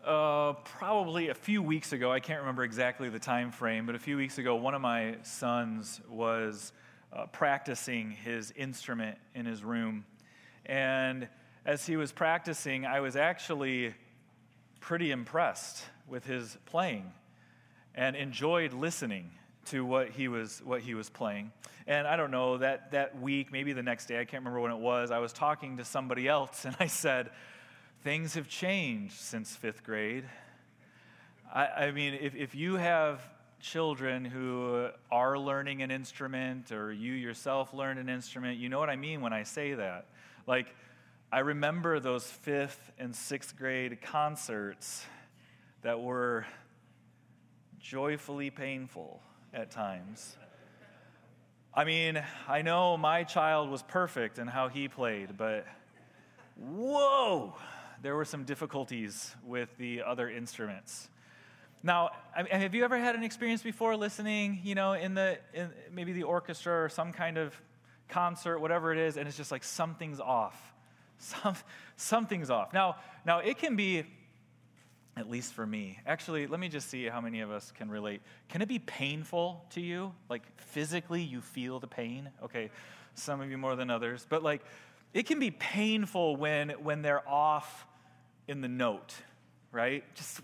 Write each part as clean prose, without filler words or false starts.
Probably a few weeks ago, I can't remember exactly the time frame, but a few weeks ago, one of my sons was practicing his instrument in his room. And as he was practicing, I was actually pretty impressed with his playing and enjoyed listening to what he was playing. And I don't know, that week, maybe the next day, I can't remember when it was, I was talking to somebody else, and I said, things have changed since fifth grade. I mean, if you have children who are learning an instrument, or you yourself learn an instrument, you know what I mean when I say that. Like, I remember those fifth and sixth grade concerts that were joyfully painful at times. I mean, I know my child was perfect in how he played, but whoa, there were some difficulties with the other instruments. Now, have you ever had an experience before listening, in maybe the orchestra or some kind of concert, whatever it is, and it's just like something's off. Something's off. Now it can be, at least for me. Actually, let me just see how many of us can relate. Can it be painful to you? Like physically you feel the pain? Okay, some of you more than others. But like it can be painful when they're off in the note, right? Just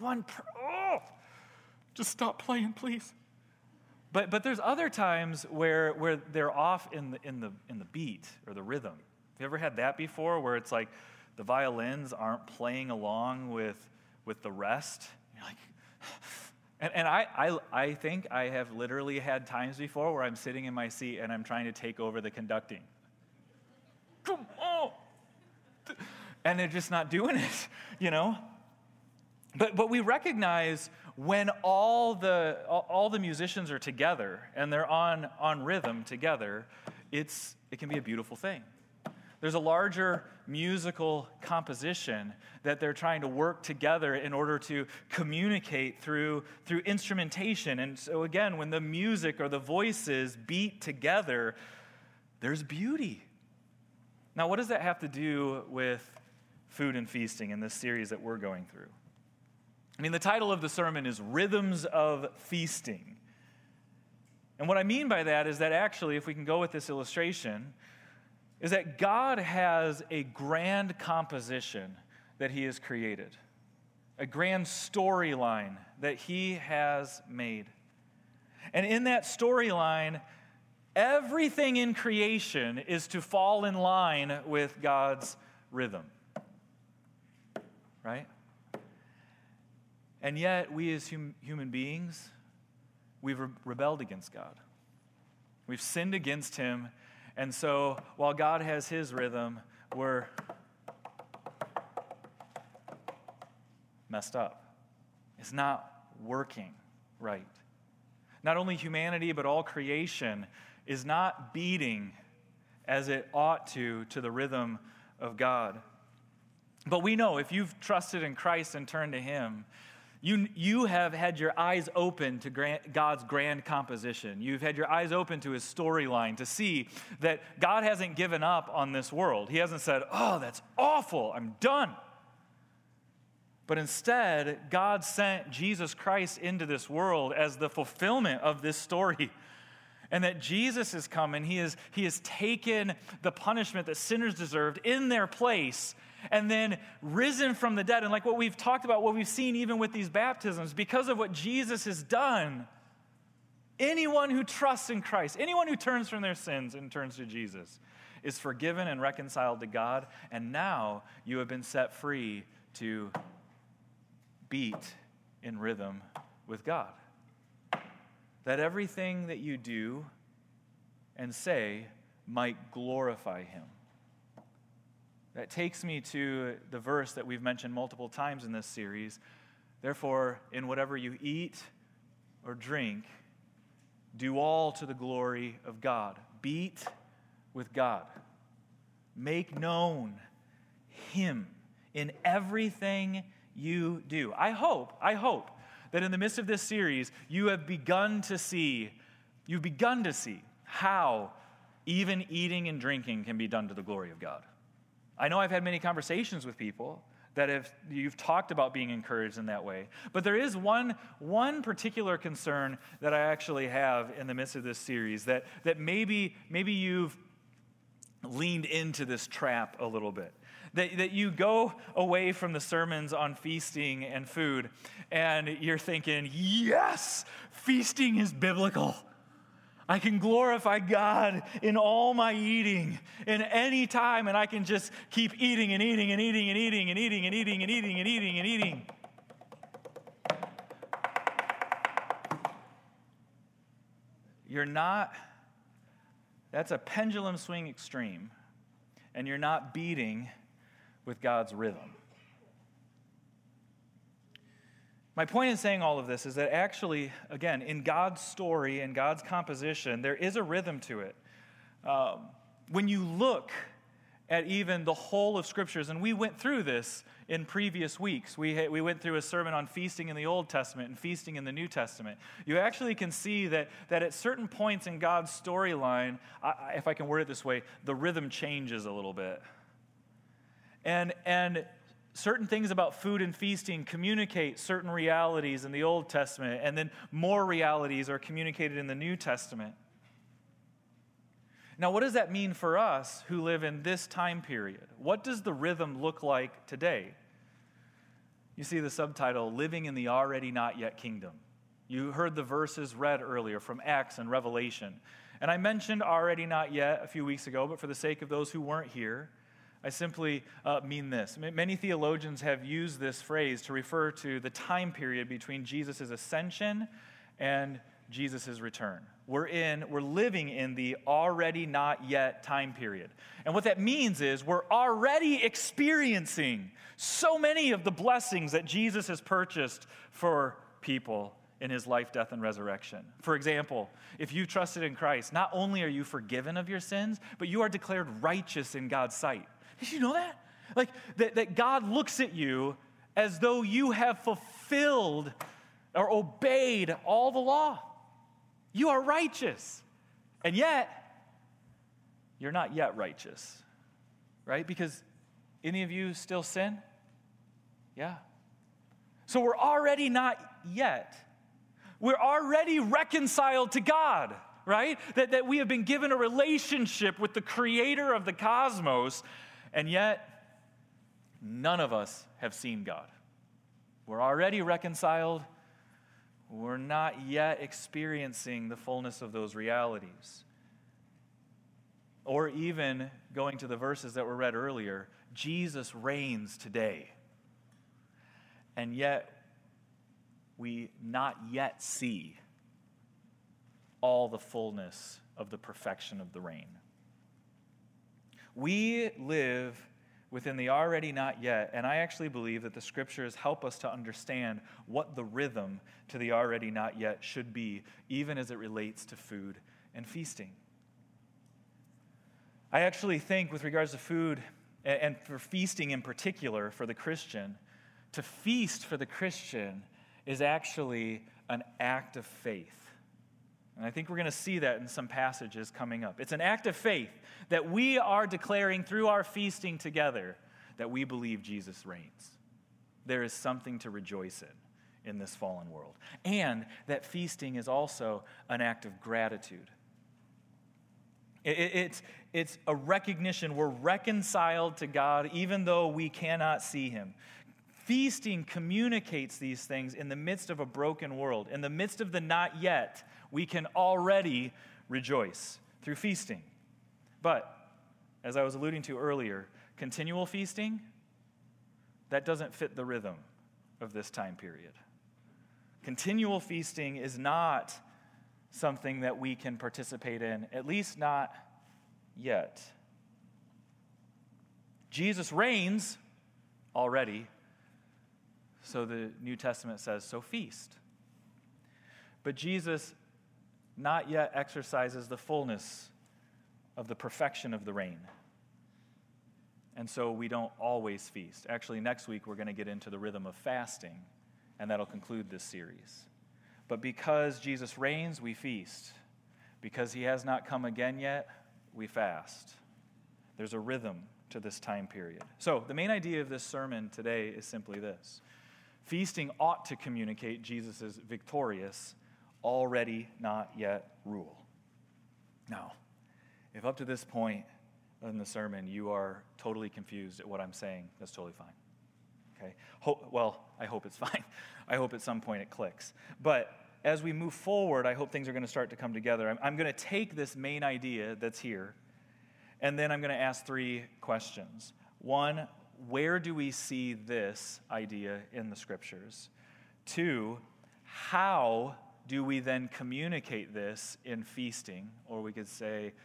just stop playing, please. But there's other times where they're off in the beat or the rhythm. Have you ever had that before, where it's like the violins aren't playing along with the rest? You're like, and I think I have literally had times before where I'm sitting in my seat and I'm trying to take over the conducting. Come on! And they're just not doing it, But we recognize when all the musicians are together and they're on rhythm together, it can be a beautiful thing. There's a larger musical composition that they're trying to work together in order to communicate through instrumentation. And so again, when the music or the voices beat together, there's beauty. Now, what does that have to do with food and feasting in this series that we're going through? I mean, the title of the sermon is Rhythms of Feasting. And what I mean by that is that actually, if we can go with this illustration, is that God has a grand composition that he has created, a grand storyline that he has made. And in that storyline, everything in creation is to fall in line with God's rhythm, right? And yet, we as human beings, we've rebelled against God. We've sinned against him. And so, while God has his rhythm, we're messed up. It's not working right. Not only humanity, but all creation is not beating as it ought to the rhythm of God. But we know if you've trusted in Christ and turned to him, you have had your eyes open to God's grand composition. You've had your eyes open to his storyline to see that God hasn't given up on this world. He hasn't said, oh, that's awful, I'm done. But instead, God sent Jesus Christ into this world as the fulfillment of this story. And that Jesus has come and he has taken the punishment that sinners deserved in their place and then risen from the dead. And like what we've talked about, what we've seen even with these baptisms, because of what Jesus has done, anyone who trusts in Christ, anyone who turns from their sins and turns to Jesus, is forgiven and reconciled to God. And now you have been set free to beat in rhythm with God. That everything that you do and say might glorify him. That takes me to the verse that we've mentioned multiple times in this series. Therefore, in whatever you eat or drink, do all to the glory of God. Beat with God. Make known him in everything you do. I hope that in the midst of this series, you've begun to see how even eating and drinking can be done to the glory of God. I know I've had many conversations with people that if you've talked about being encouraged in that way. But there is one particular concern that I actually have in the midst of this series, that maybe you've leaned into this trap a little bit. That you go away from the sermons on feasting and food, and you're thinking, yes, feasting is biblical. I can glorify God in all my eating in any time, and I can just keep eating and eating and eating and eating and eating and eating and eating and eating and eating. You're not, that's a pendulum swing extreme, and you're not beating with God's rhythm. My point in saying all of this is that actually, again, in God's story and God's composition, there is a rhythm to it. When you look at even the whole of Scriptures, and we went through this in previous weeks. We went through a sermon on feasting in the Old Testament and feasting in the New Testament. You actually can see that at certain points in God's storyline, if I can word it this way, the rhythm changes a little bit. And certain things about food and feasting communicate certain realities in the Old Testament, and then more realities are communicated in the New Testament. Now, what does that mean for us who live in this time period? What does the rhythm look like today? You see the subtitle, Living in the Already Not Yet Kingdom. You heard the verses read earlier from Acts and Revelation. And I mentioned already not yet a few weeks ago, but for the sake of those who weren't here, I simply mean this. Many theologians have used this phrase to refer to the time period between Jesus' ascension and Jesus' return. We're living in the already not yet time period. And what that means is we're already experiencing so many of the blessings that Jesus has purchased for people in his life, death, and resurrection. For example, if you trusted in Christ, not only are you forgiven of your sins, but you are declared righteous in God's sight. Did you know that? Like, that God looks at you as though you have fulfilled or obeyed all the law. You are righteous. And yet, you're not yet righteous. Right? Because any of you still sin? Yeah. So we're already not yet. We're already reconciled to God. Right? That we have been given a relationship with the creator of the cosmos. And yet, none of us have seen God. We're already reconciled. We're not yet experiencing the fullness of those realities. Or even going to the verses that were read earlier, Jesus reigns today. And yet, we not yet see all the fullness of the perfection of the reign. We live within the already not yet, and I actually believe that the Scriptures help us to understand what the rhythm to the already not yet should be, even as it relates to food and feasting. I actually think with regards to food, and for feasting in particular for the Christian, to feast for the Christian is actually an act of faith. And I think we're going to see that in some passages coming up. It's an act of faith that we are declaring through our feasting together that we believe Jesus reigns. There is something to rejoice in this fallen world. And that feasting is also an act of gratitude. It's a recognition we're reconciled to God even though we cannot see him. Feasting communicates these things in the midst of a broken world. In the midst of the not yet, we can already rejoice through feasting. But, as I was alluding to earlier, continual feasting, that doesn't fit the rhythm of this time period. Continual feasting is not something that we can participate in, at least not yet. Jesus reigns already, so the New Testament says, so feast. But Jesus not yet exercises the fullness of the perfection of the reign. And so we don't always feast. Actually, next week we're going to get into the rhythm of fasting, and that'll conclude this series. But because Jesus reigns, we feast. Because he has not come again yet, we fast. There's a rhythm to this time period. So the main idea of this sermon today is simply this. Feasting ought to communicate Jesus' victorious, already not yet rule. Now, if up to this point in the sermon you are totally confused at what I'm saying, that's totally fine. Okay? I hope it's fine. I hope at some point it clicks. But as we move forward, I hope things are going to start to come together. I'm going to take this main idea that's here, and then I'm going to ask 3 questions. 1, where do we see this idea in the Scriptures? 2, how do we then communicate this in feasting? Or we could say,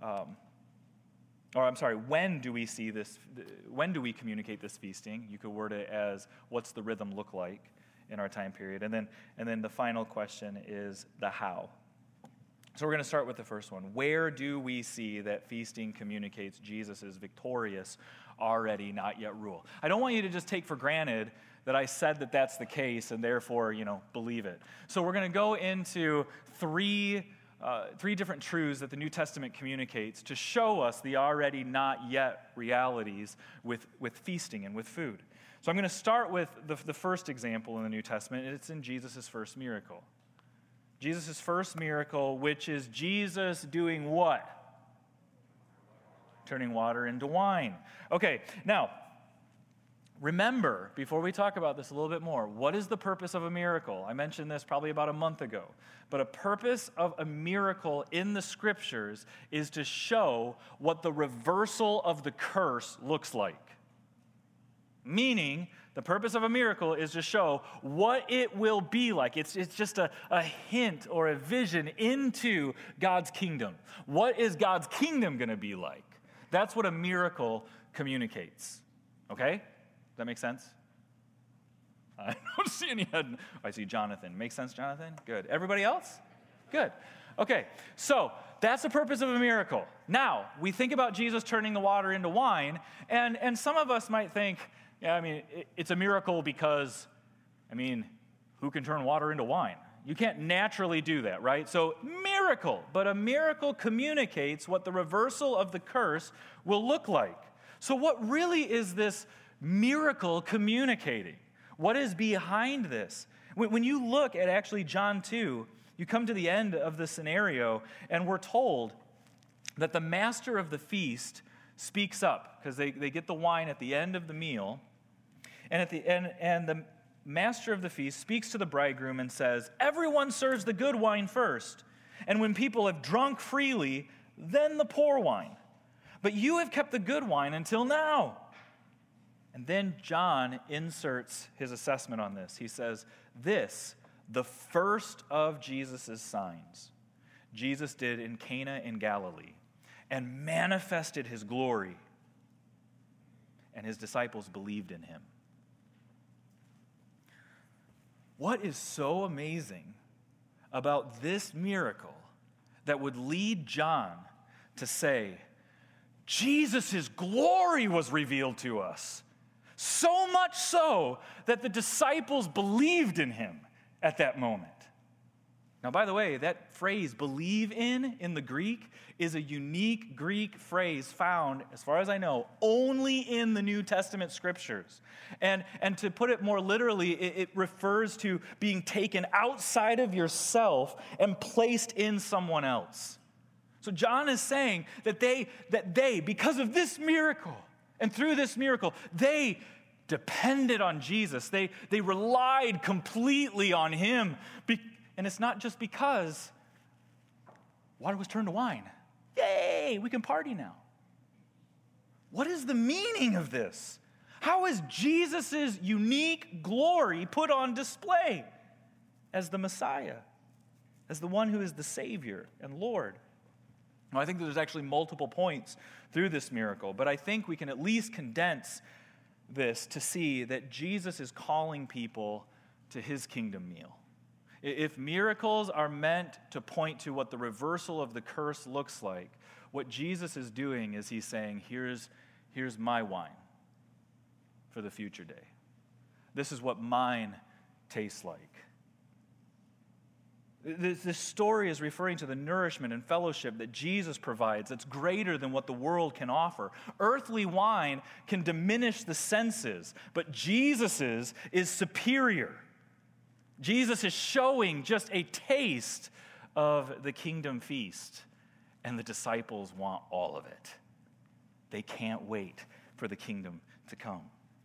when do we see this? When do we communicate this feasting? You could word it as, what's the rhythm look like in our time period? And then the final question is the how. So we're going to start with the first one. Where do we see that feasting communicates Jesus' victorious, already not yet rule? I don't want you to just take for granted that I said that that's the case and therefore, believe it. So we're going to go into three different truths that the New Testament communicates to show us the already not yet realities with feasting and with food. So I'm going to start with the first example in the New Testament, and it's in Jesus' first miracle. Jesus' first miracle, which is Jesus doing what? Turning water into wine. Okay, now, remember, before we talk about this a little bit more, what is the purpose of a miracle? I mentioned this probably about a month ago. But a purpose of a miracle in the Scriptures is to show what the reversal of the curse looks like. Meaning, the purpose of a miracle is to show what it will be like. It's just a hint or a vision into God's kingdom. What is God's kingdom going to be like? That's what a miracle communicates. Okay? Does that make sense? I don't see any head. I see Jonathan. Makes sense, Jonathan? Good. Everybody else? Good. Okay, so that's the purpose of a miracle. Now, we think about Jesus turning the water into wine, and some of us might think, it's a miracle because, who can turn water into wine? You can't naturally do that, right? So, miracle. But a miracle communicates what the reversal of the curse will look like. So what really is this miracle communicating? What is behind this? When you look at actually John 2, you come to the end of the scenario, and we're told that the master of the feast speaks up, because they get the wine at the end of the meal, and the master of the feast speaks to the bridegroom and says, "Everyone serves the good wine first, and when people have drunk freely, then the poor wine. But you have kept the good wine until now." And then John inserts his assessment on this. He says, "This, the first of Jesus' signs, Jesus did in Cana in Galilee, and manifested his glory, and his disciples believed in him." What is so amazing about this miracle that would lead John to say, Jesus' glory was revealed to us? So much so that the disciples believed in him at that moment. Now, by the way, that phrase, believe in the Greek, is a unique Greek phrase found, as far as I know, only in the New Testament Scriptures. And to put it more literally, it refers to being taken outside of yourself and placed in someone else. So John is saying that they, because of this miracle, and through this miracle, they depended on Jesus. They relied completely on him. And it's not just because water was turned to wine. Yay, we can party now. What is the meaning of this? How is Jesus' unique glory put on display as the Messiah, as the one who is the Savior and Lord? Now, I think there's actually multiple points through this miracle, but I think we can at least condense this to see that Jesus is calling people to his kingdom meal. If miracles are meant to point to what the reversal of the curse looks like, what Jesus is doing is he's saying, here's my wine for the future day. This is what mine tastes like. This story is referring to the nourishment and fellowship that Jesus provides that's greater than what the world can offer. Earthly wine can diminish the senses, but Jesus's is superior. Jesus is showing just a taste of the kingdom feast, and the disciples want all of it. They can't wait for the kingdom to come.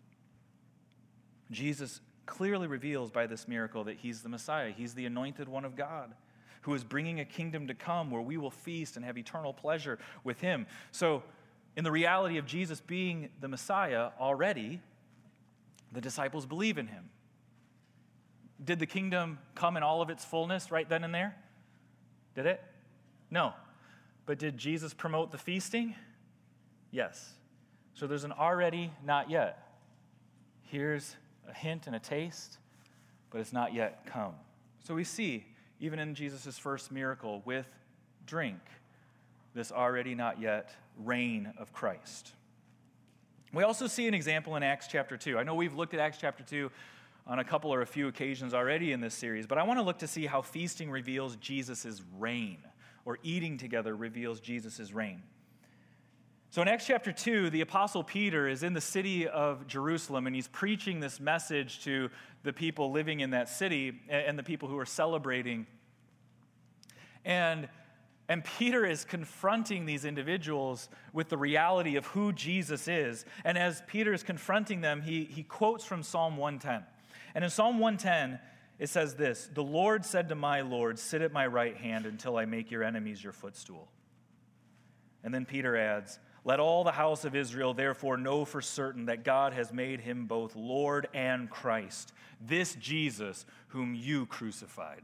Jesus clearly reveals by this miracle that he's the Messiah. He's the anointed one of God who is bringing a kingdom to come where we will feast and have eternal pleasure with him. So, in the reality of Jesus being the Messiah already, the disciples believe in him. Did the kingdom come in all of its fullness right then and there? Did it? No. But did Jesus promote the feasting? Yes. So there's an already, not yet. Here's a hint and a taste, but it's not yet come. So we see, even in Jesus' first miracle with drink, this already, not yet reign of Christ. We also see an example in Acts chapter 2. I know we've looked at Acts chapter 2 on a couple or a few occasions already in this series, but I want to look to see how feasting reveals Jesus' reign, or eating together reveals Jesus' reign. So in Acts chapter 2, the Apostle Peter is in the city of Jerusalem, and he's preaching this message to the people living in that city and the people who are celebrating. And Peter is confronting these individuals with the reality of who Jesus is. And as Peter is confronting them, he quotes from Psalm 110. And in Psalm 110, it says this: "The Lord said to my Lord, sit at my right hand until I make your enemies your footstool." And then Peter adds, "Let all the house of Israel therefore know for certain that God has made him both Lord and Christ, this Jesus whom you crucified."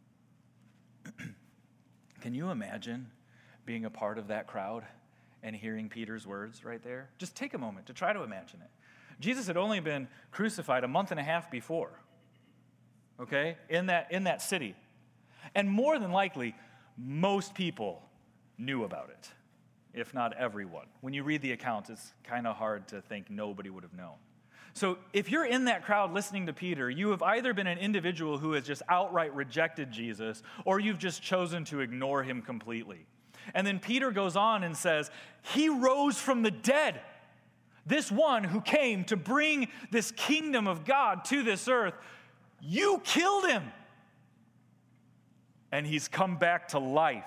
Can you imagine being a part of that crowd and hearing Peter's words right there? Just take a moment to try to imagine it. Jesus had only been crucified a month and a half before, okay, in that city. And more than likely, most people knew about it, if not everyone. When you read the accounts, it's kind of hard to think nobody would have known. So if you're in that crowd listening to Peter, you have either been an individual who has just outright rejected Jesus, or you've just chosen to ignore him completely. And then Peter goes on and says, he rose from the dead. This one who came to bring this kingdom of God to this earth, you killed him. And he's come back to life.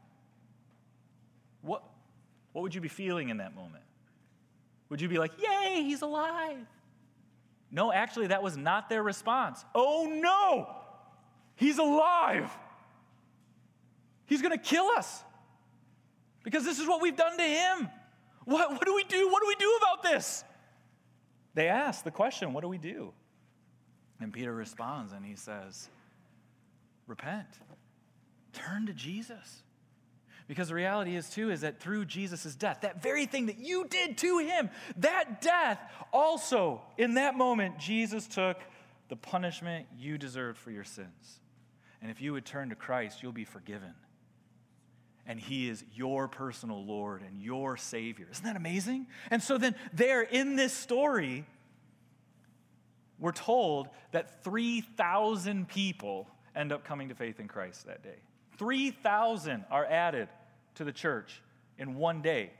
What would you be feeling in that moment? Would you be like, yay, he's alive? No, actually, that was not their response. Oh no, he's alive. He's going to kill us because this is what we've done to him. What do we do? What do we do about this? They ask the question, what do we do? And Peter responds and he says, repent. Turn to Jesus. Because the reality is, too, is that through Jesus' death, that very thing that you did to him, that death, also, in that moment, Jesus took the punishment you deserved for your sins. And if you would turn to Christ, you'll be forgiven. And he is your personal Lord and your Savior. Isn't that amazing? And so then there in this story, we're told that 3,000 people end up coming to faith in Christ that day. 3,000 are added to the church in one day.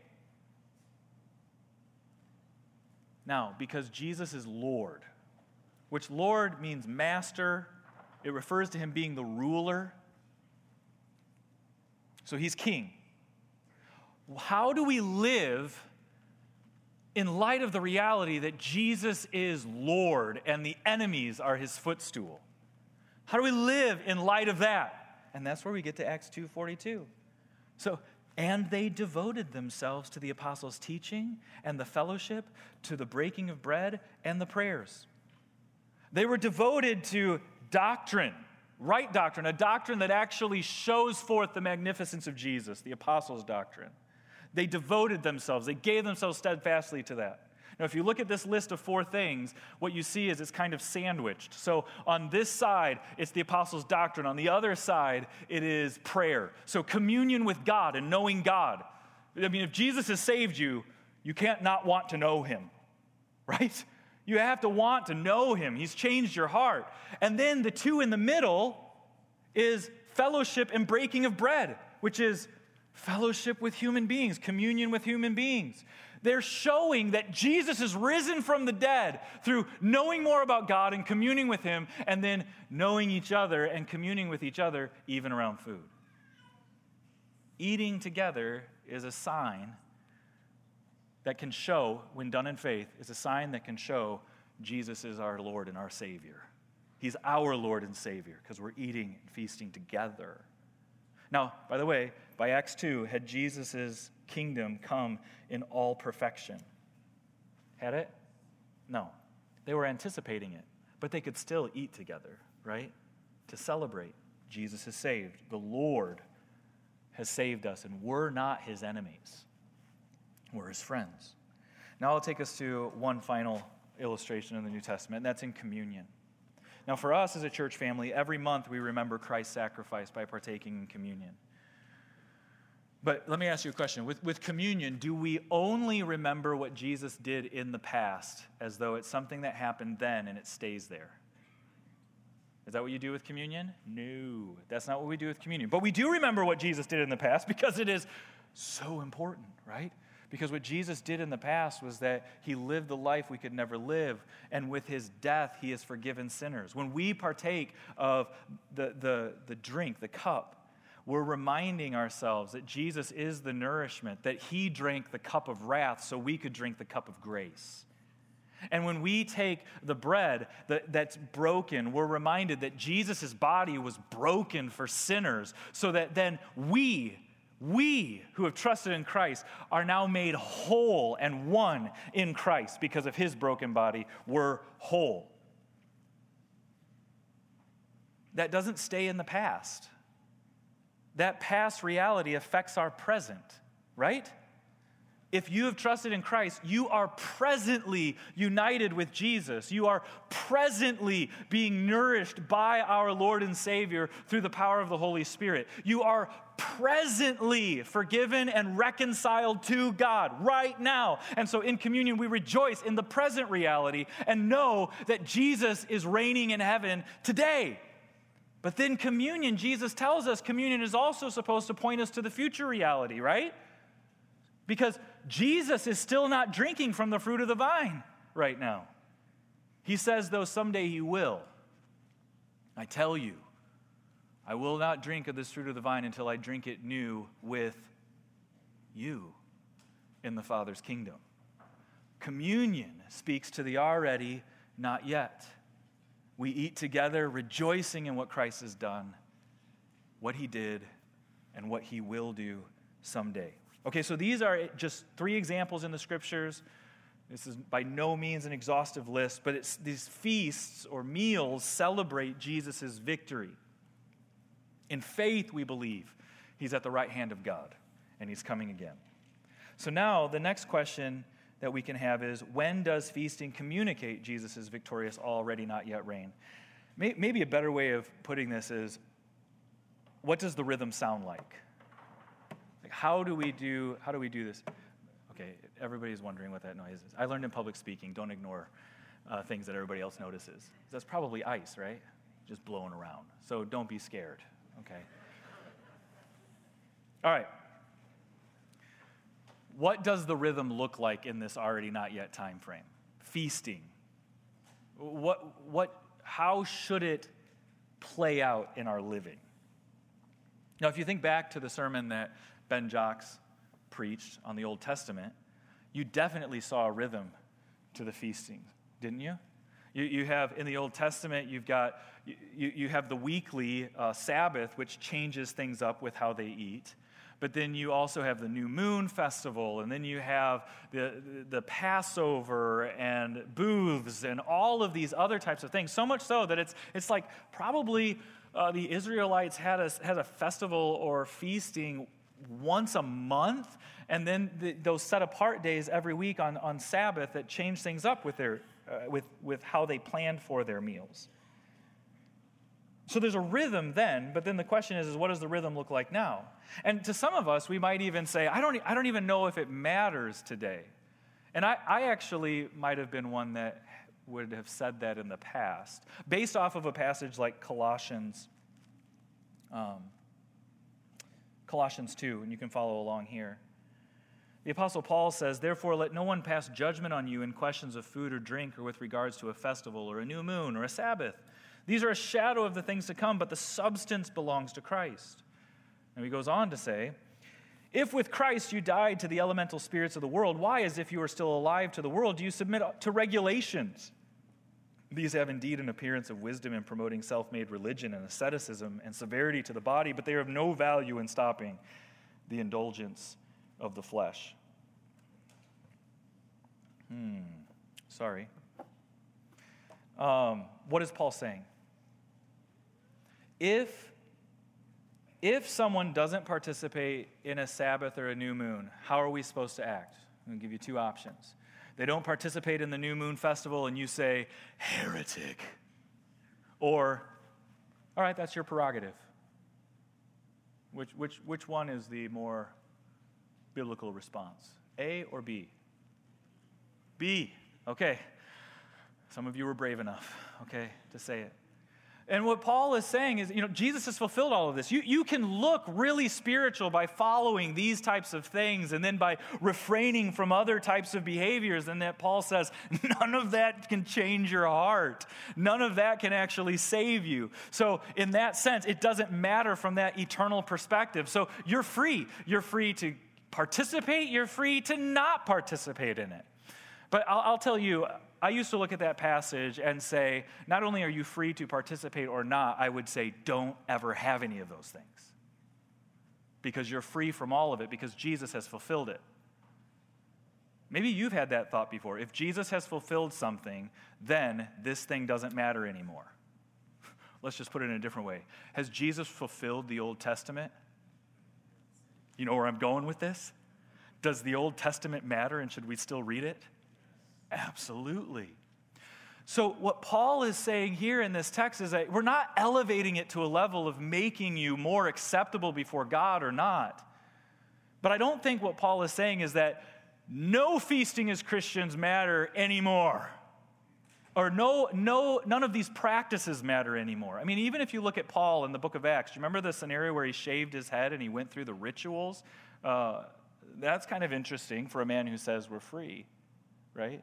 Now, because Jesus is Lord, which Lord means master, it refers to him being the ruler. So he's king. How do we live in light of the reality that Jesus is Lord and the enemies are his footstool? How do we live in light of that? And that's where we get to Acts 2:42. So, and they devoted themselves to the apostles' teaching and the fellowship, to the breaking of bread and the prayers. They were devoted to doctrine, right doctrine, a doctrine that actually shows forth the magnificence of Jesus, the apostles' doctrine. They devoted themselves, they gave themselves steadfastly to that. Now, if you look at this list of 4 things, what you see is it's kind of sandwiched. So on this side, it's the apostles' doctrine. On the other side, it is prayer. So communion with God and knowing God. I mean, if Jesus has saved you, you can't not want to know him, right? You have to want to know him. He's changed your heart. And then the 2 in the middle is fellowship and breaking of bread, which is fellowship with human beings, communion with human beings. They're showing that Jesus is risen from the dead through knowing more about God and communing with him, and then knowing each other and communing with each other even around food. Eating together is a sign that can show, when done in faith, is a sign that can show Jesus is our Lord and our Savior. He's our Lord and Savior because we're eating and feasting together. Now, by the way, by Acts 2, had Jesus' kingdom come in all perfection? Had it? No. They were anticipating it, but they could still eat together, right? To celebrate. Jesus is saved. The Lord has saved us, and we're not his enemies. We're his friends. Now I'll take us to one final illustration in the New Testament, and that's in communion. Now for us as a church family, every month we remember Christ's sacrifice by partaking in communion. But let me ask you a question. With communion, do we only remember what Jesus did in the past as though it's something that happened then and it stays there? Is that what you do with communion? No, that's not what we do with communion. But we do remember what Jesus did in the past because it is so important, right? Because what Jesus did in the past was that he lived the life we could never live, and with his death, he has forgiven sinners. When we partake of the drink, the cup, we're reminding ourselves that Jesus is the nourishment, that he drank the cup of wrath so we could drink the cup of grace. And when we take the bread that's broken, we're reminded that Jesus' body was broken for sinners so that then we who have trusted in Christ are now made whole and one in Christ because of his broken body. We're whole. That doesn't stay in the past. That past reality affects our present, right? If you have trusted in Christ, you are presently united with Jesus. You are presently being nourished by our Lord and Savior through the power of the Holy Spirit. You are presently forgiven and reconciled to God right now. And so in communion, we rejoice in the present reality and know that Jesus is reigning in heaven today. But then communion, Jesus tells us communion is also supposed to point us to the future reality, right? Because Jesus is still not drinking from the fruit of the vine right now. He says, though, someday he will. I tell you, I will not drink of this fruit of the vine until I drink it new with you in the Father's kingdom. Communion speaks to the already, not yet. We eat together, rejoicing in what Christ has done, what he did, and what he will do someday. Okay, so these are just 3 examples in the scriptures. This is by no means an exhaustive list, but it's these feasts or meals celebrate Jesus' victory. In faith, we believe he's at the right hand of God, and he's coming again. So now the next question that we can have is, when does feasting communicate Jesus' victorious, already not yet reign? Maybe a better way of putting this is, what does the rhythm sound like? How do we do this? Okay, everybody's wondering what that noise is. I learned in public speaking, don't ignore things that everybody else notices. That's probably ice, right? Just blowing around. So don't be scared, okay? All right. What does the rhythm look like in this already not yet time frame? Feasting. How should it play out in our living? Now, if you think back to the sermon that Ben Jocks preached on the Old Testament, you definitely saw a rhythm to the feasting, didn't you? You have, in the Old Testament, you have the weekly Sabbath, which changes things up with how they eat. But then you also have the New Moon Festival, and then you have the Passover and booths and all of these other types of things. So much so that it's like probably the Israelites had a festival or feasting once a month, and then those set-apart days every week on Sabbath that changed things up with their with how they planned for their meals. So there's a rhythm then, but then the question is what does the rhythm look like now? And to some of us, we might even say, I don't even know if it matters today. And I actually might have been one that would have said that in the past, based off of a passage like Colossians Colossians 2, and you can follow along here. The Apostle Paul says, "Therefore let no one pass judgment on you in questions of food or drink or with regards to a festival or a new moon or a Sabbath. These are a shadow of the things to come, but the substance belongs to Christ." And he goes on to say, "If with Christ you died to the elemental spirits of the world, why, as if you were still alive to the world, do you submit to regulations? These have indeed an appearance of wisdom in promoting self-made religion and asceticism and severity to the body, but they are of no value in stopping the indulgence of the flesh." Sorry. What is Paul saying? If someone doesn't participate in a Sabbath or a new moon, how are we supposed to act? I'm going to give you two options. They don't participate in the new moon festival and you say, "Heretic." Or, "All right, that's your prerogative." Which one is the more biblical response? A or B? B. Okay. Some of you were brave enough, okay, to say it. And what Paul is saying is, Jesus has fulfilled all of this. You can look really spiritual by following these types of things and then by refraining from other types of behaviors. And that Paul says, none of that can change your heart. None of that can actually save you. So in that sense, it doesn't matter from that eternal perspective. So you're free. You're free to participate. You're free to not participate in it. But I'll tell you, I used to look at that passage and say, not only are you free to participate or not, I would say don't ever have any of those things. Because you're free from all of it, because Jesus has fulfilled it. Maybe you've had that thought before. If Jesus has fulfilled something, then this thing doesn't matter anymore. Let's just put it in a different way. Has Jesus fulfilled the Old Testament? You know where I'm going with this? Does the Old Testament matter, and should we still read it? Absolutely. So what Paul is saying here in this text is that we're not elevating it to a level of making you more acceptable before God or not. But I don't think what Paul is saying is that no feasting as Christians matter anymore. Or none of these practices matter anymore. I mean, even if you look at Paul in the book of Acts, do you remember the scenario where he shaved his head and he went through the rituals? That's kind of interesting for a man who says we're free, right?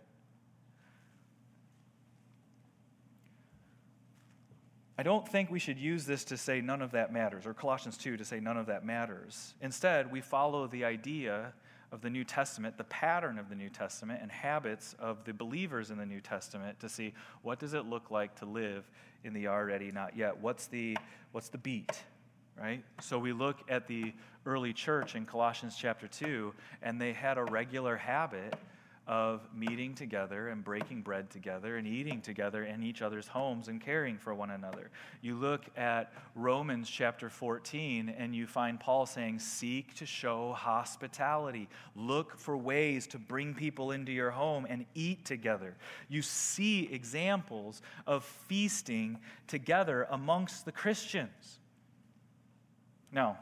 I don't think we should use this to say none of that matters, or Colossians 2 to say none of that matters. Instead, we follow the idea of the New Testament, the pattern of the New Testament, and habits of the believers in the New Testament to see what does it look like to live in the already not yet. What's the beat, right? So we look at the early church in Colossians chapter 2, and they had a regular habit of meeting together and breaking bread together and eating together in each other's homes and caring for one another. You look at Romans chapter 14 and you find Paul saying, seek to show hospitality. Look for ways to bring people into your home and eat together. You see examples of feasting together amongst the Christians. Now,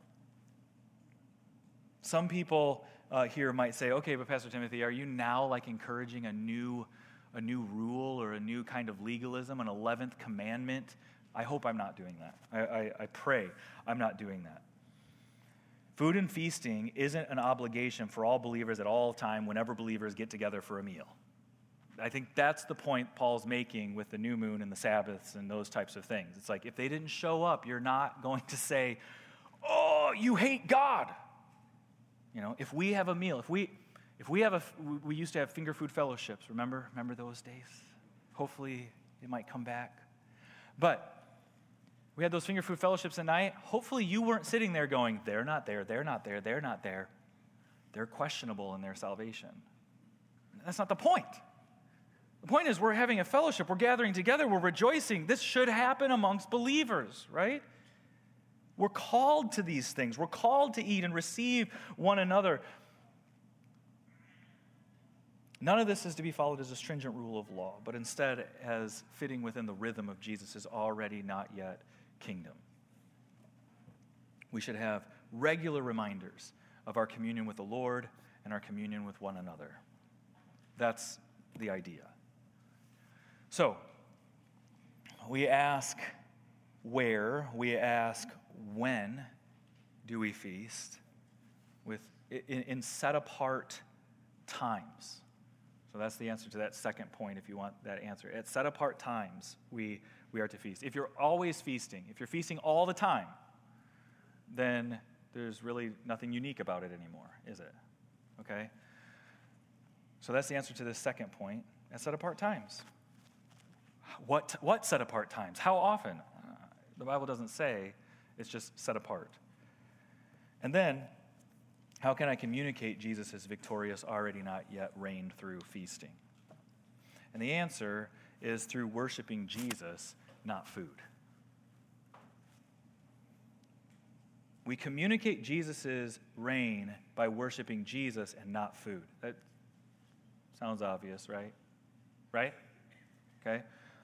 some people here might say, okay, but Pastor Timothy, are you now like encouraging a new rule or a new kind of legalism, an 11th commandment? I hope I'm not doing that. I pray I'm not doing that. Food and feasting isn't an obligation for all believers at all time whenever believers get together for a meal. I think that's the point Paul's making with the new moon and the Sabbaths and those types of things. It's like if they didn't show up, you're not going to say, oh, you hate God. You know, if we have a meal, if we used to have finger food fellowships, remember those days? Hopefully it might come back. But we had those finger food fellowships at night. Hopefully you weren't sitting there going, they're not there, they're not there, they're not there. They're questionable in their salvation. That's not the point. The point is we're having a fellowship, we're gathering together, we're rejoicing. This should happen amongst believers, right? We're called to these things. We're called to eat and receive one another. None of this is to be followed as a stringent rule of law, but instead as fitting within the rhythm of Jesus' already not yet kingdom. We should have regular reminders of our communion with the Lord and our communion with one another. That's the idea. So, we ask, where, we ask, when do we feast? In set-apart times. So that's the answer to that second point if you want that answer. At set-apart times, we are to feast. If you're always feasting, if you're feasting all the time, then there's really nothing unique about it anymore, is it? Okay? So that's the answer to this second point, at set-apart times. What set-apart times? How often? The Bible doesn't say. It's just set apart. And then, how can I communicate Jesus' victorious, already not yet reigned through feasting? And the answer is through worshiping Jesus, not food. We communicate Jesus' reign by worshiping Jesus and not food. That sounds obvious, right? Right? Okay.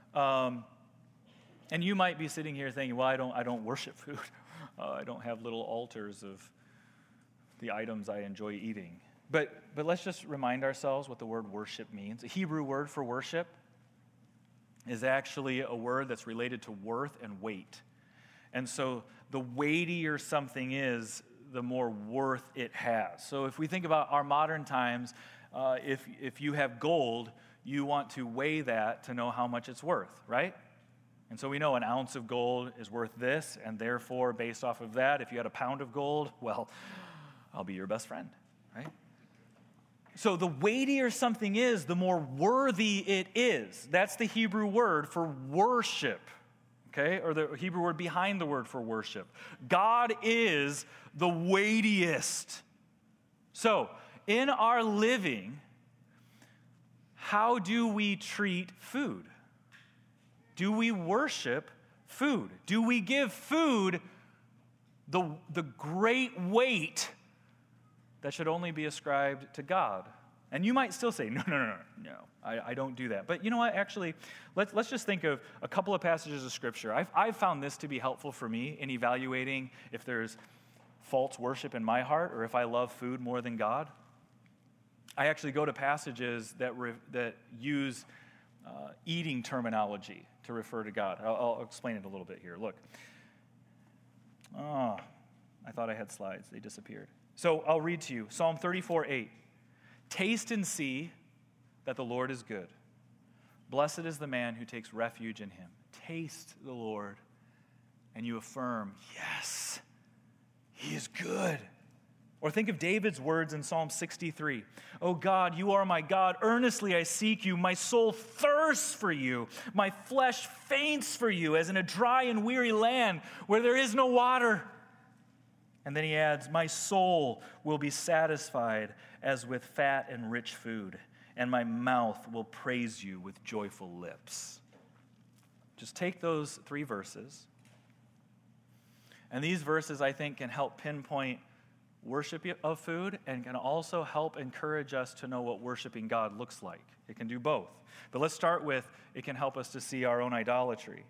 And you might be sitting here thinking, well, I don't worship food. I don't have little altars of the items I enjoy eating. But let's just remind ourselves what the word worship means. The Hebrew word for worship is actually a word that's related to worth and weight. And so the weightier something is, the more worth it has. So if we think about our modern times, if you have gold, you want to weigh that to know how much it's worth, right? And so we know an ounce of gold is worth this, and therefore, based off of that, if you had a pound of gold, well, I'll be your best friend, right? So the weightier something is, the more worthy it is. That's the Hebrew word for worship, okay? Or the Hebrew word behind the word for worship. God is the weightiest. So, in our living, how do we treat food? Do we worship food? Do we give food the great weight that should only be ascribed to God? And you might still say, no, I don't do that. But you know what, actually, let's just think of a couple of passages of Scripture. I've found this to be helpful for me in evaluating if there's false worship in my heart or if I love food more than God. I actually go to passages that use eating terminology to refer to God. I'll explain it a little bit here. Look. Oh, I thought I had slides. They disappeared. So I'll read to you. Psalm 34:8. Taste and see that the Lord is good. Blessed is the man who takes refuge in him. Taste the Lord, and you affirm, yes, he is good. Or think of David's words in Psalm 63. Oh God, you are my God. Earnestly I seek you. My soul thirsts for you. My flesh faints for you, as in a dry and weary land where there is no water. And then he adds, my soul will be satisfied as with fat and rich food, and my mouth will praise you with joyful lips. Just take those 3 verses. And these verses, I think, can help pinpoint worship of food and can also help encourage us to know what worshiping God looks like. It can do both. But let's start with, it can help us to see our own idolatry.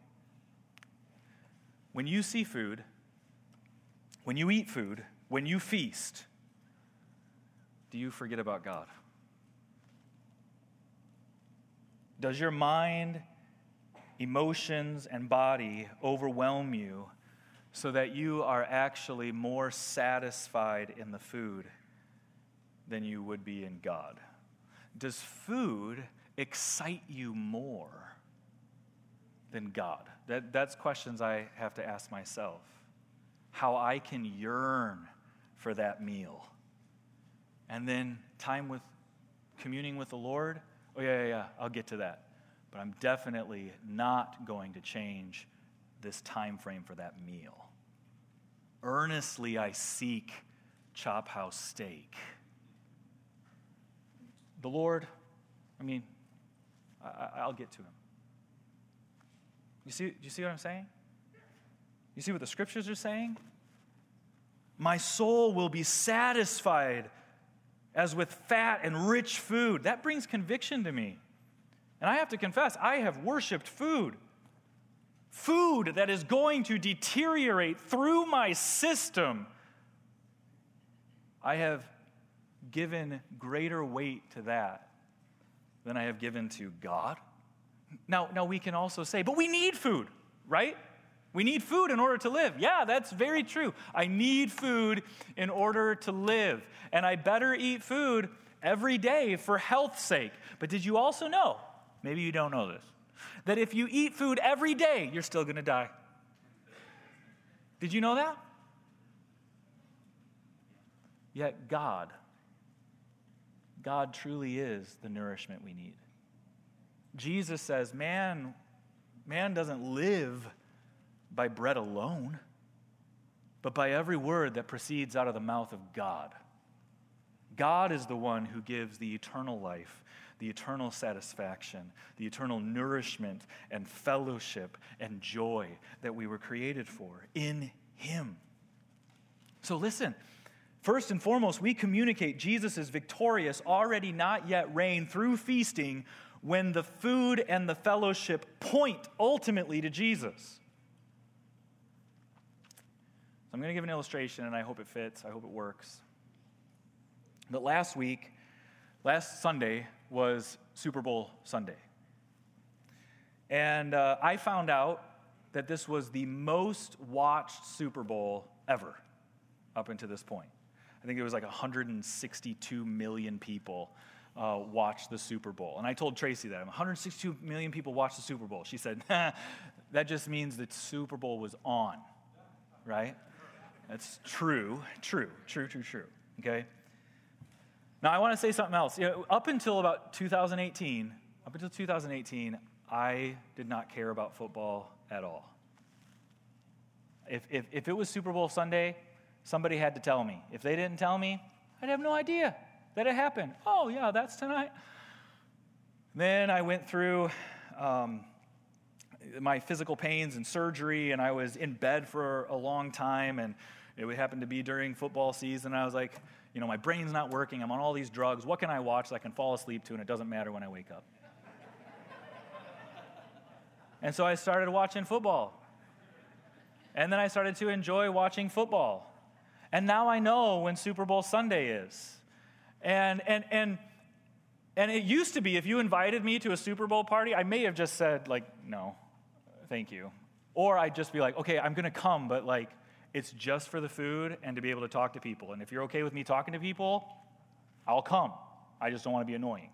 When you see food, when you eat food, when you feast, do you forget about God? Does your mind, emotions, and body overwhelm you so that you are actually more satisfied in the food than you would be in God? Does food excite you more than God? That's questions I have to ask myself. How I can yearn for that meal. And then time with communing with the Lord, oh yeah, I'll get to that. But I'm definitely not going to change this time frame for that meal. Earnestly I seek Chop House steak. The Lord, I'll get to him. You see what I'm saying? You see what the Scriptures are saying? My soul will be satisfied as with fat and rich food. That brings conviction to me. And I have to confess, I have worshiped food. Food that is going to deteriorate through my system. I have given greater weight to that than I have given to God. Now we can also say, but we need food, right? We need food in order to live. Yeah, that's very true. I need food in order to live. And I better eat food every day for health's sake. But did you also know, maybe you don't know this, that if you eat food every day, you're still going to die? Did you know that? Yet God truly is the nourishment we need. Jesus says, man doesn't live by bread alone, but by every word that proceeds out of the mouth of God. God is the one who gives the eternal life, the eternal satisfaction, the eternal nourishment and fellowship and joy that we were created for in Him. So listen, first and foremost, we communicate Jesus' victorious, already not yet reign through feasting when the food and the fellowship point ultimately to Jesus. So I'm going to give an illustration, and I hope it fits. I hope it works. But last Sunday was Super Bowl Sunday. And I found out that this was the most watched Super Bowl ever up until this point. I think it was like 162 million people watched the Super Bowl. And I told Tracy that. 162 million people watched the Super Bowl. She said, that just means that Super Bowl was on, right? That's true, okay? Now, I want to say something else. Up until 2018, I did not care about football at all. If it was Super Bowl Sunday, somebody had to tell me. If they didn't tell me, I'd have no idea that it happened. Oh, yeah, that's tonight. Then I went through my physical pains and surgery, and I was in bed for a long time, and it would happen to be during football season. I was like, my brain's not working. I'm on all these drugs. What can I watch that I can fall asleep to, and it doesn't matter when I wake up? And so I started watching football. And then I started to enjoy watching football. And now I know when Super Bowl Sunday is. And it used to be, if you invited me to a Super Bowl party, I may have just said, no, thank you. Or I'd just be like, okay, I'm going to come, but it's just for the food and to be able to talk to people. And if you're okay with me talking to people, I'll come. I just don't want to be annoying,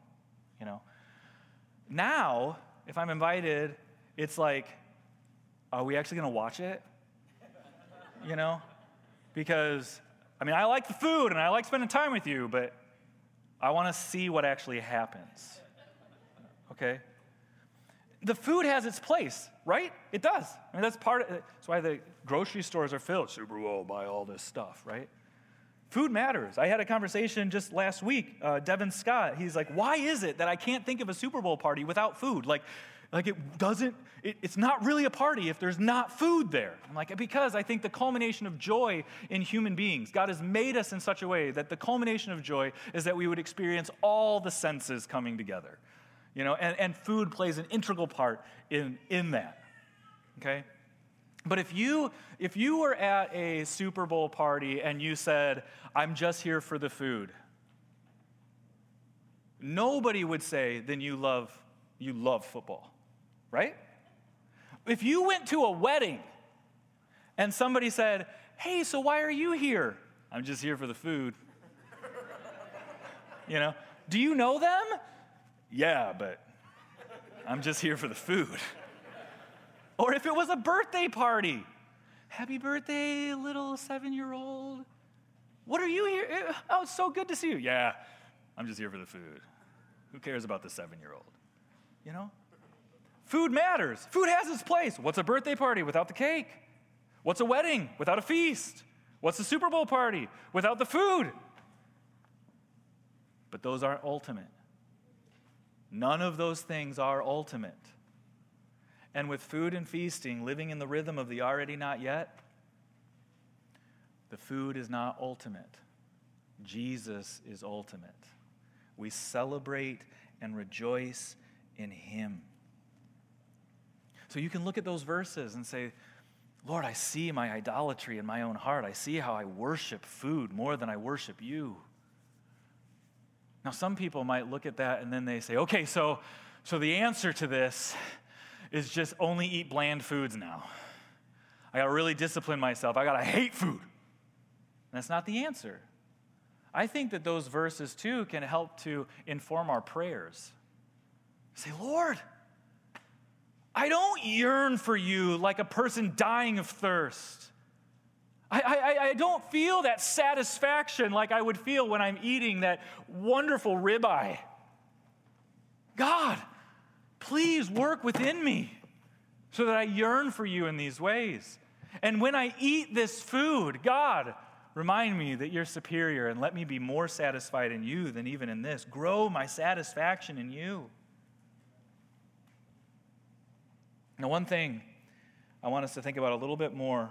Now, if I'm invited, it's like, are we actually going to watch it? Because, I like the food and I like spending time with you, but I want to see what actually happens, okay? The food has its place, right? It does. That's part of it. That's why the grocery stores are filled. Super Bowl, buy all this stuff, right? Food matters. I had a conversation just last week. Devin Scott, he's like, why is it that I can't think of a Super Bowl party without food? It's not really a party if there's not food there. I'm like, because I think the culmination of joy in human beings, God has made us in such a way that the culmination of joy is that we would experience all the senses coming together. And food plays an integral part in that, okay? But if you were at a Super Bowl party and you said, I'm just here for the food, nobody would say, then you love football, right? If you went to a wedding and somebody said, hey, so why are you here? I'm just here for the food. Do you know them? Yeah, but I'm just here for the food. Or if it was a birthday party, happy birthday, little 7-year-old. What are you here? Oh, it's so good to see you. Yeah, I'm just here for the food. Who cares about the 7-year-old? Food matters. Food has its place. What's a birthday party without the cake? What's a wedding without a feast? What's a Super Bowl party without the food? But those aren't ultimate. None of those things are ultimate. And with food and feasting, living in the rhythm of the already not yet, the food is not ultimate. Jesus is ultimate. We celebrate and rejoice in Him. So you can look at those verses and say, Lord, I see my idolatry in my own heart. I see how I worship food more than I worship you. Now, some people might look at that and then they say, okay, so the answer to this is just only eat bland foods now. I got to really discipline myself. I got to hate food. That's not the answer. I think that those verses, too, can help to inform our prayers. Say, Lord, I don't yearn for you like a person dying of thirst. I don't feel that satisfaction like I would feel when I'm eating that wonderful ribeye. God, please work within me so that I yearn for you in these ways. And when I eat this food, God, remind me that you're superior and let me be more satisfied in you than even in this. Grow my satisfaction in you. Now, one thing I want us to think about a little bit more,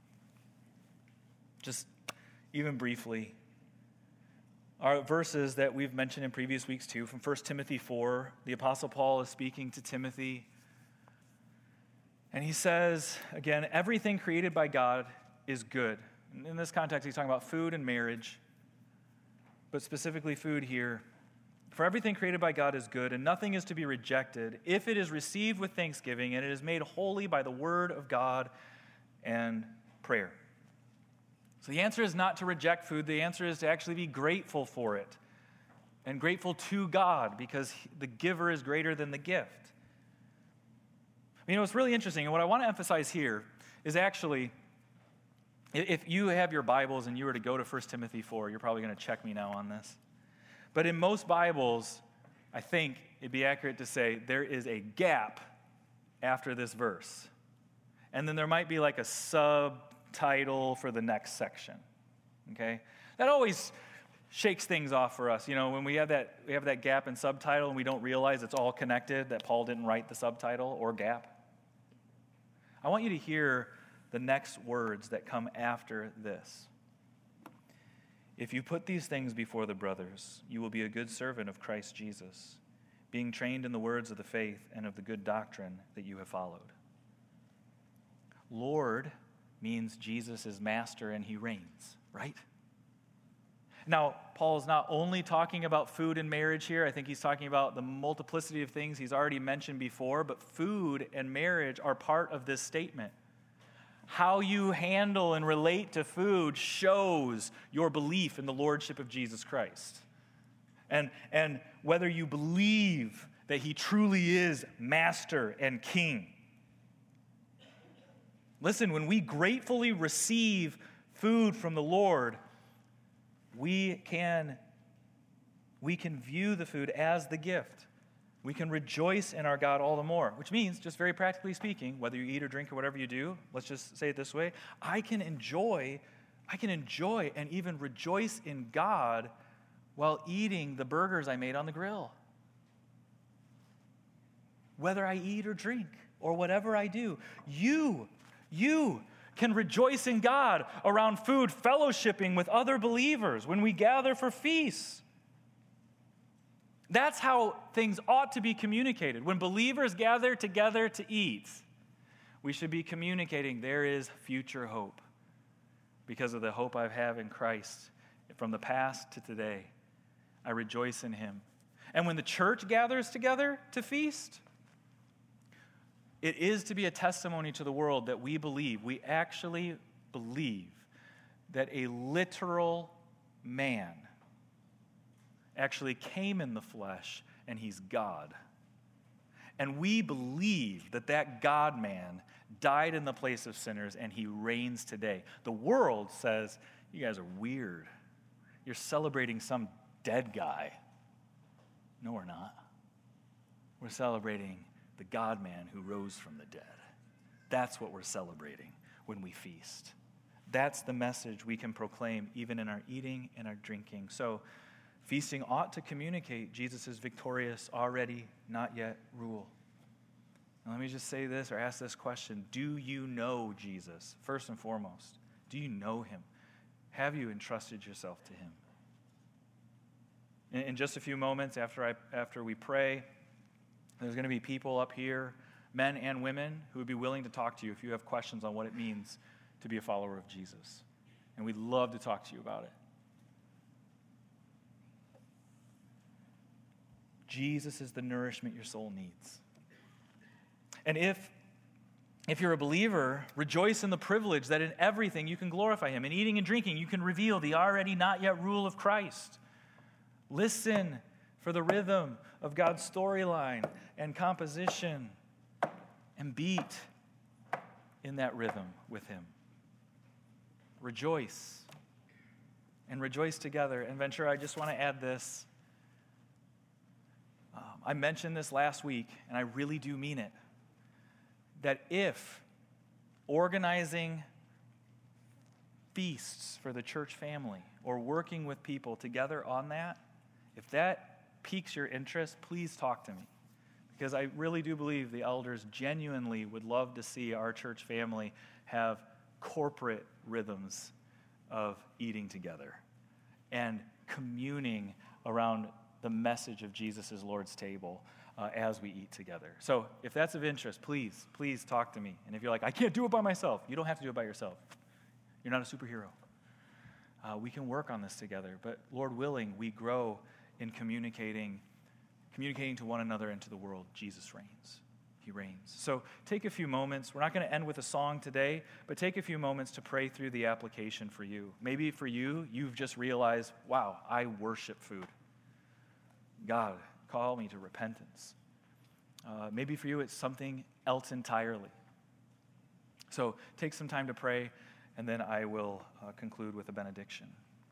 just even briefly, are verses that we've mentioned in previous weeks too, from 1 Timothy 4. The Apostle Paul is speaking to Timothy. And he says, again, everything created by God is good. In this context, he's talking about food and marriage, but specifically food here. For everything created by God is good, and nothing is to be rejected if it is received with thanksgiving, and it is made holy by the word of God and prayer. So the answer is not to reject food. The answer is to actually be grateful for it and grateful to God, because the giver is greater than the gift. You know, it's really interesting, and what I want to emphasize here is actually, if you have your Bibles and you were to go to 1 Timothy 4, you're probably going to check me now on this. But in most Bibles, I think it'd be accurate to say there is a gap after this verse. And then there might be like a subtitle for the next section. Okay? That always shakes things off for us. You know, when we have that gap in subtitle and we don't realize it's all connected, that Paul didn't write the subtitle or gap. I want you to hear the next words that come after this. If you put these things before the brothers, you will be a good servant of Christ Jesus, being trained in the words of the faith and of the good doctrine that you have followed. Lord means Jesus is master and he reigns, right? Now, Paul is not only talking about food and marriage here. I think he's talking about the multiplicity of things he's already mentioned before, but food and marriage are part of this statement. How you handle and relate to food shows your belief in the lordship of Jesus Christ. And whether you believe that he truly is master and king. Listen, when we gratefully receive food from the Lord, we can view the food as the gift. We can rejoice in our God all the more, which means, just very practically speaking, whether you eat or drink or whatever you do, let's just say it this way, I can enjoy and even rejoice in God while eating the burgers I made on the grill. Whether I eat or drink or whatever I do, you can rejoice in God around food, fellowshipping with other believers when we gather for feasts. That's how things ought to be communicated. When believers gather together to eat, we should be communicating there is future hope because of the hope I have in Christ from the past to today. I rejoice in him. And when the church gathers together to feast, it is to be a testimony to the world that we actually believe that a literal man actually came in the flesh, and he's God. And we believe that God-man died in the place of sinners, and he reigns today. The world says, you guys are weird. You're celebrating some dead guy. No, we're not. We're celebrating the God-man who rose from the dead. That's what we're celebrating when we feast. That's the message we can proclaim even in our eating and our drinking. So, feasting ought to communicate Jesus' victorious, already, not yet rule. Now, let me just say this or ask this question. Do you know Jesus, first and foremost? Do you know him? Have you entrusted yourself to him? In just a few moments after we pray, there's going to be people up here, men and women, who would be willing to talk to you if you have questions on what it means to be a follower of Jesus. And we'd love to talk to you about it. Jesus is the nourishment your soul needs. And if If you're a believer, rejoice in the privilege that in everything you can glorify him. In eating and drinking, you can reveal the already not yet rule of Christ. Listen for the rhythm of God's storyline and composition and beat in that rhythm with him. Rejoice and rejoice together. And Ventura, I just want to add this. I mentioned this last week, and I really do mean it, that if organizing feasts for the church family or working with people together on that, if that piques your interest, please talk to me. Because I really do believe the elders genuinely would love to see our church family have corporate rhythms of eating together and communing around the message of Jesus' Lord's table as we eat together. So if that's of interest, please talk to me. And if you're like, I can't do it by myself, you don't have to do it by yourself. You're not a superhero. We can work on this together. But Lord willing, we grow in communicating to one another and to the world. Jesus reigns. He reigns. So take a few moments. We're not going to end with a song today, but take a few moments to pray through the application for you. Maybe for you, you've just realized, wow, I worship food. God, call me to repentance. Maybe for you, it's something else entirely. So take some time to pray, and then I will conclude with a benediction.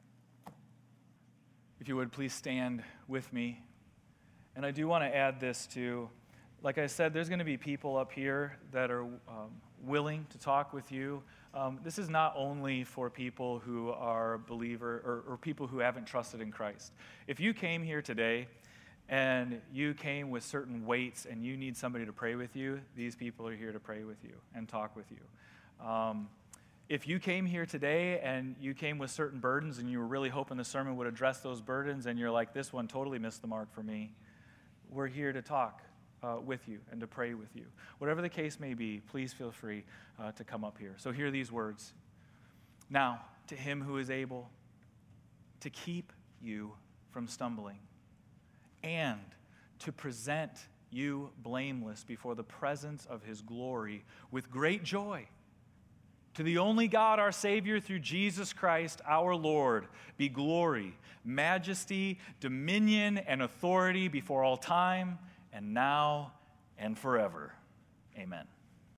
If you would, please stand with me. And I do want to add this too. Like I said, there's going to be people up here that are willing to talk with you. This is not only for people who are believer or people who haven't trusted in Christ. If you came here today and you came with certain weights and you need somebody to pray with you, these people are here to pray with you and talk with you. If you came here today and you came with certain burdens and you were really hoping the sermon would address those burdens and you're like, this one totally missed the mark for me, we're here to talk with you and to pray with you. Whatever the case may be, please feel free to come up here. So hear these words. Now, to him who is able to keep you from stumbling and to present you blameless before the presence of his glory with great joy, to the only God, our Savior, through Jesus Christ, our Lord, be glory, majesty, dominion, and authority before all time, and now and forever. Amen.